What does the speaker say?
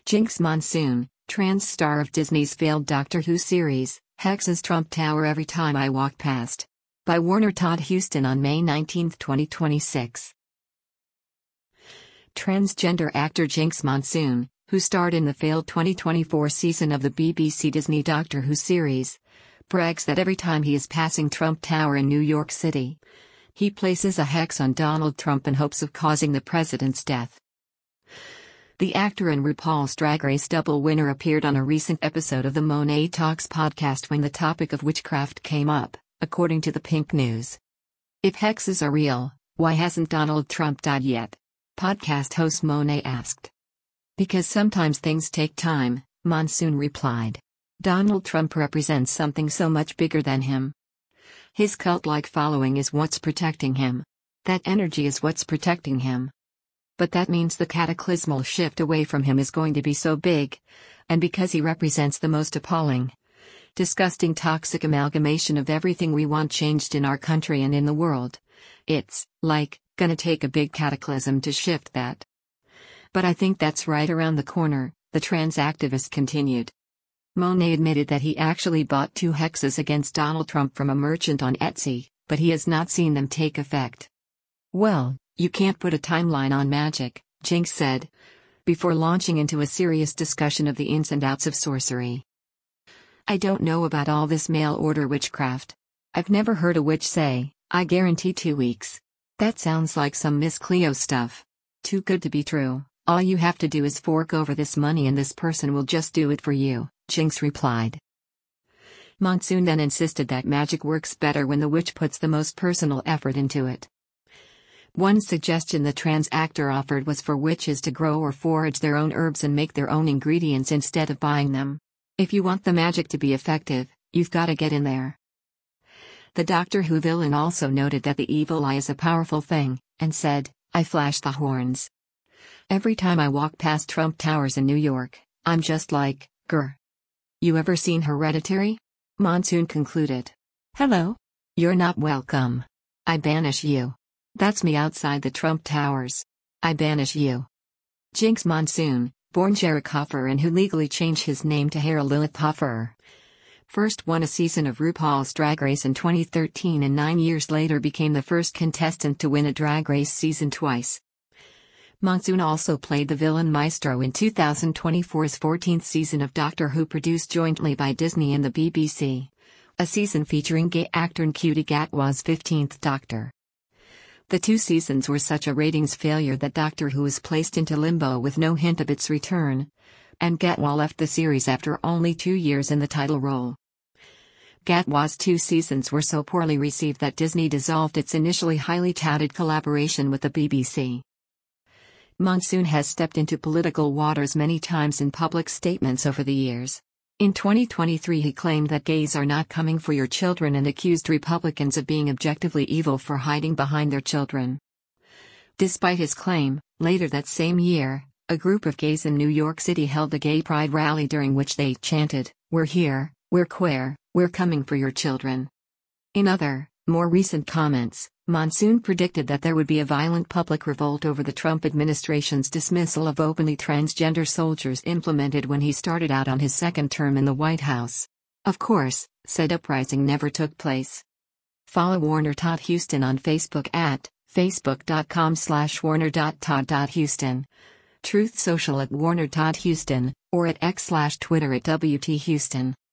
Jinx Monsoon, trans star of Disney's failed Doctor Who series, hexes Trump Tower every time I walk past. By Warner Todd Huston on May 19, 2026. Transgender actor Jinx Monsoon, who starred in the failed 2024 season of the BBC Disney Doctor Who series, brags that every time he is passing Trump Tower in New York City, he places a hex on Donald Trump in hopes of causing the president's death. The actor and RuPaul's Drag Race double winner appeared on a recent episode of the Monet Talks podcast when the topic of witchcraft came up, according to the Pink News. If hexes are real, why hasn't Donald Trump died yet? Podcast host Monet asked. Because sometimes things take time, Monsoon replied. Donald Trump represents something so much bigger than him. His cult-like following is what's protecting him. That energy is what's protecting him. But that means the cataclysmal shift away from him is going to be so big, and because he represents the most appalling, disgusting toxic amalgamation of everything we want changed in our country and in the world, it's, like, gonna take a big cataclysm to shift that. But I think that's right around the corner, the trans activist continued. Monet admitted that he actually bought 2 hexes against Donald Trump from a merchant on Etsy, but he has not seen them take effect. Well, you can't put a timeline on magic, Jinx said, before launching into a serious discussion of the ins and outs of sorcery. I don't know about all this mail-order witchcraft. I've never heard a witch say, I guarantee 2 weeks. That sounds like some Miss Cleo stuff. Too good to be true. All you have to do is fork over this money and this person will just do it for you, Jinx replied. Monsoon then insisted that magic works better when the witch puts the most personal effort into it. One suggestion the trans actor offered was for witches to grow or forage their own herbs and make their own ingredients instead of buying them. If you want the magic to be effective, you've got to get in there. The Doctor Who villain also noted that the evil eye is a powerful thing, and said, I flash the horns. Every time I walk past Trump Towers in New York, I'm just like, grr. You ever seen Hereditary? Monsoon concluded. Hello? You're not welcome. I banish you. That's me outside the Trump Towers. I banish you. Jinx Monsoon, born Jarek Hoffer and who legally changed his name to Harold Lilith Hoffer, first won a season of RuPaul's Drag Race in 2013 and 9 years later became the first contestant to win a Drag Race season twice. Monsoon also played the villain Maestro in 2024's 14th season of Doctor Who, produced jointly by Disney and the BBC, a season featuring gay actor Ncuti Gatwa's 15th Doctor. The 2 seasons were such a ratings failure that Doctor Who was placed into limbo with no hint of its return, and Gatwa left the series after only 2 years in the title role. Gatwa's 2 seasons were so poorly received that Disney dissolved its initially highly touted collaboration with the BBC. Monsoon has stepped into political waters many times in public statements over the years. In 2023 he claimed that gays are not coming for your children and accused Republicans of being objectively evil for hiding behind their children. Despite his claim, later that same year, a group of gays in New York City held a gay pride rally during which they chanted, "We're here, we're queer, we're coming for your children." In other, more recent comments, Monsoon predicted that there would be a violent public revolt over the Trump administration's dismissal of openly transgender soldiers implemented when he started out on his second term in the White House. Of course, said uprising never took place. Follow Warner Todd Huston on Facebook at facebook.com/warner.todd.huston, Truth Social at Warner Todd Huston, or at x/Twitter at WT Huston.